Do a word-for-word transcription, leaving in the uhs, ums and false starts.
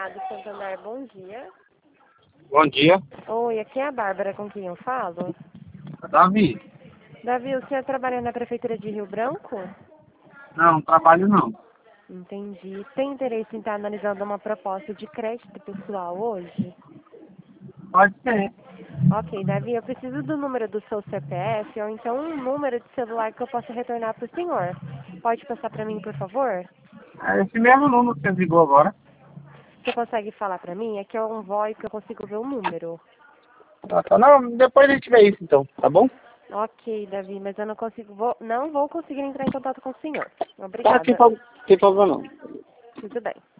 Bernardo Santander, bom dia. Bom dia. Oi, aqui é a Bárbara com quem eu falo. Davi. Davi, o senhor trabalha na Prefeitura de Rio Branco? Não, trabalho não. Entendi. Tem interesse em estar analisando uma proposta de crédito pessoal hoje? Pode ser. Ok, Davi, eu preciso do número do seu C P F ou então um número de celular que eu possa retornar para o senhor. Pode passar para mim, por favor? É esse mesmo número que você ligou agora. Você consegue falar para mim? É que é um voz que eu consigo ver o número. Ah, tá. Não, depois a gente vê isso então, tá bom? Ok, Davi, mas eu não consigo, vou, não vou conseguir entrar em contato com o senhor. Tá, sem Obrigada. pro- sem problema não. Tudo bem.